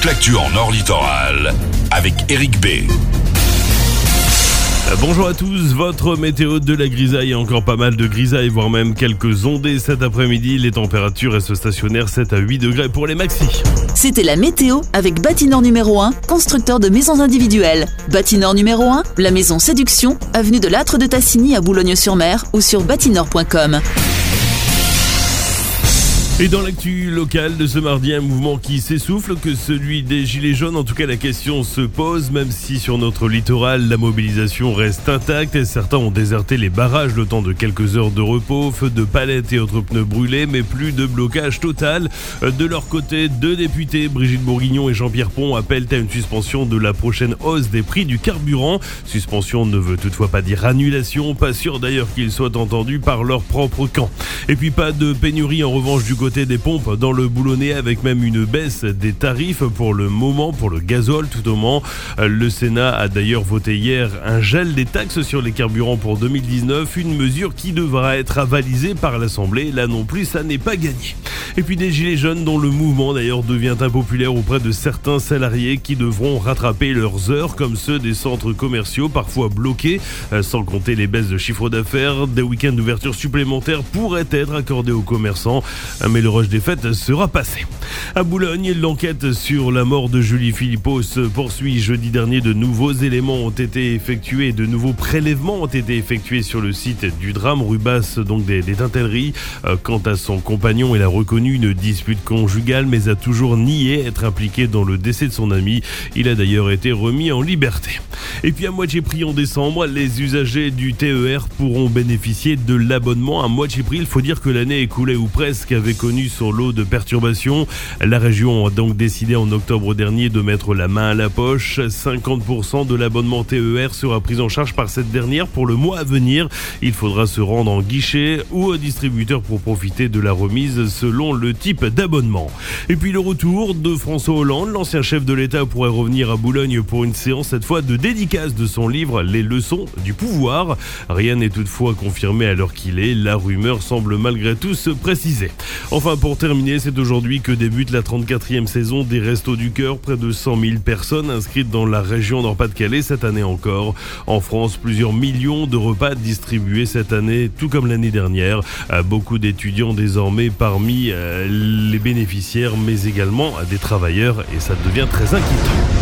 toute l'actu en Nord Littoral avec Eric B. Bonjour à tous, votre météo de la grisaille, encore pas mal de grisailles, voire même quelques ondées cet après-midi. Les températures restent stationnaires 7 à 8 degrés pour les maxis. C'était la météo avec Bâtinor numéro 1, constructeur de maisons individuelles. Bâtinor numéro 1, la maison Séduction, avenue de l'Âtre de Tassigny à Boulogne-sur-Mer ou sur bâtinor.com. Et dans l'actu locale de ce mardi, un mouvement qui s'essouffle que celui des Gilets jaunes. En tout cas, la question se pose, même si sur notre littoral, la mobilisation reste intacte et certains ont déserté les barrages le temps de quelques heures de repos, feu de palettes et autres pneus brûlés, mais plus de blocage total. De leur côté, deux députés, Brigitte Bourguignon et Jean-Pierre Pont, appellent à une suspension de la prochaine hausse des prix du carburant. Suspension ne veut toutefois pas dire annulation, pas sûr d'ailleurs qu'ils soient entendus par leur propre camp. Et puis pas de pénurie en revanche du côté des pompes dans le Boulonnais, avec même une baisse des tarifs pour le moment, pour le gazole tout au moins. Le Sénat a d'ailleurs voté hier un gel des taxes sur les carburants pour 2019, une mesure qui devra être avalisée par l'Assemblée. Là non plus, ça n'est pas gagné. Et puis des gilets jaunes dont le mouvement d'ailleurs devient impopulaire auprès de certains salariés qui devront rattraper leurs heures, comme ceux des centres commerciaux parfois bloqués, sans compter les baisses de chiffre d'affaires. Des week-ends d'ouverture supplémentaires pourraient être accordés aux commerçants, mais le rush des fêtes sera passé. À Boulogne, l'enquête sur la mort de Julie Philippot se poursuit. Jeudi dernier, de nouveaux éléments ont été effectués, de nouveaux prélèvements ont été effectués sur le site du drame, rue Basse, donc des Tintelleries. Quant à son compagnon, il a reconnu une dispute conjugale, mais a toujours nié être impliqué dans le décès de son ami. Il a d'ailleurs été remis en liberté. Et puis à moitié prix en décembre, les usagers du TER pourront bénéficier de l'abonnement à moitié prix. Il faut dire que l'année écoulée ou presque avait connu son lot de perturbations. La région a donc décidé en octobre dernier de mettre la main à la poche. 50% de l'abonnement TER sera pris en charge par cette dernière pour le mois à venir. Il faudra se rendre en guichet ou au distributeur pour profiter de la remise selon le type d'abonnement. Et puis le retour de François Hollande, l'ancien chef de l'État pourrait revenir à Boulogne pour une séance cette fois de dédicace de son livre Les leçons du pouvoir. Rien n'est toutefois confirmé à l'heure qu'il est. La rumeur semble malgré tout se préciser. Enfin, pour terminer, c'est aujourd'hui que débute la 34e saison des Restos du Cœur. Près de 100 000 personnes inscrites dans la région Nord-Pas-de-Calais cette année encore. En France, plusieurs millions de repas distribués cette année, tout comme l'année dernière. Beaucoup d'étudiants désormais parmi les bénéficiaires, mais également des travailleurs, et ça devient très inquiétant.